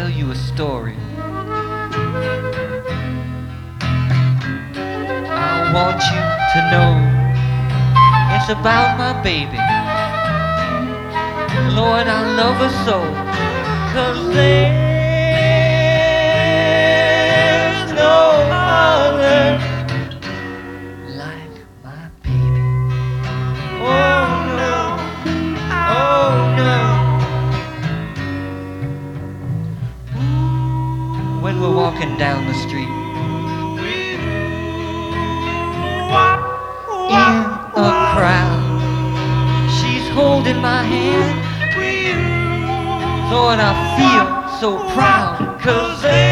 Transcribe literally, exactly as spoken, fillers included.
tell you a story. I want you to know it's about my baby. Lord, I love her so, 'cause there's no other like my baby. Oh no, oh no. When we're walking down the street in a crowd, she's holding my hand. Lord, I feel so proud, 'cause they